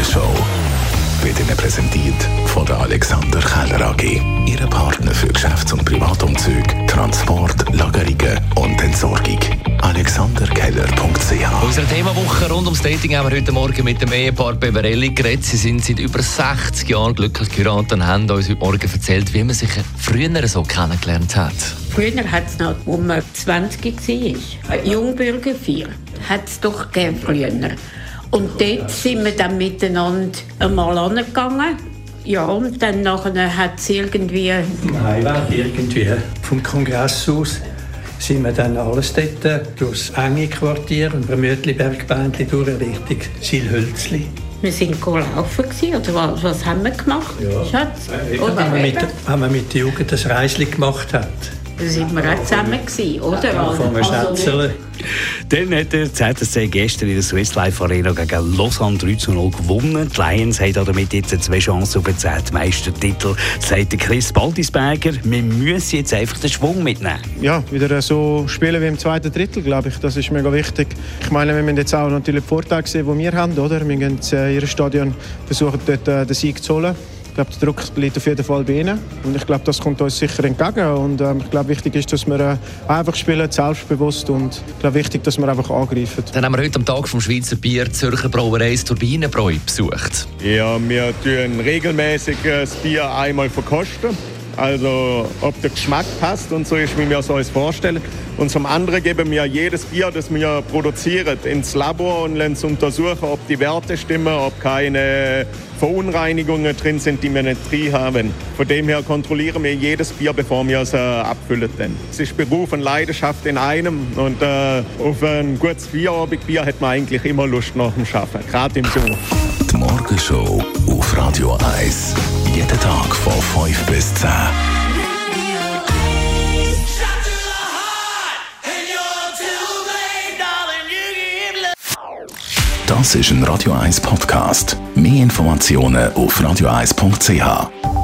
Morgenshow wird Ihnen präsentiert von der Alexander Keller AG. Ihre Partner für Geschäfts- und Privatumzüge, Transport, Lagerungen und Entsorgung. alexanderkeller.ch. Unsere Themawoche rund ums Dating haben wir heute Morgen mit dem Ehepaar Beverelli geredet. Sie sind seit über 60 Jahren glücklich geheiratet und haben uns heute Morgen erzählt, wie man sich früher so kennengelernt hat. Früher hat es noch, als man 20 war, Jungbürgerfeier hat es doch gegeben früher. Und dort sind wir dann miteinander einmal angegangen. Ja, und dann nachher hat es irgendwie... Im Heimweg irgendwie vom Kongress aus sind wir dann alles dort durchs enge Quartier und beim Mütlibergbändchen durch Richtung Silhölzli. Wir waren laufen, oder was haben wir gemacht, Schatz? Wenn man mit der Jugend das Reisli gemacht hat. Da waren wir auch zusammen, oder? Von einem Schätzchen. Dann hat der ZSC gestern in der Swiss Life Arena gegen Lausanne 3:0 gewonnen. Die Lions haben damit jetzt 2 Chancen auf den 10. Meistertitel. Sagt Chris Baldisberger, wir müssen jetzt einfach den Schwung mitnehmen. Ja, wieder so spielen wie im zweiten Drittel, glaube ich. Das ist mega wichtig. Ich meine, wir müssen jetzt auch natürlich die Vorteile sehen, die wir haben. Oder? Wir gehen in ihr Stadion versuchen, dort den Sieg zu holen. Ich glaube, der Druck liegt auf jeden Fall bei ihnen. Und ich glaube, das kommt uns sicher entgegen. Und ich glaube, wichtig ist, dass wir einfach spielen, selbstbewusst. Und ich glaube, wichtig, dass wir einfach angreifen. Dann haben wir heute am Tag vom Schweizer Bier Zürcher Brauerei das Turbinenbräu besucht. Ja, wir tun regelmäßig das Bier einmal verkosten. Also, ob der Geschmack passt und so ist, wie wir es uns vorstellen. Und zum anderen geben wir jedes Bier, das wir produzieren, ins Labor und lassen es untersuchen, ob die Werte stimmen, ob keine Verunreinigungen drin sind, die wir nicht drin haben. Von dem her kontrollieren wir jedes Bier, bevor wir es abfüllen. Es ist Beruf und Leidenschaft in einem. Und auf ein gutes Feierabendbier hat man eigentlich immer Lust nach dem Arbeiten, gerade im Sommer. Die Morgenshow auf Radio 1. Jeden Tag von 5 bis 10. Das ist ein Radio 1 Podcast. Mehr Informationen auf radio1.ch.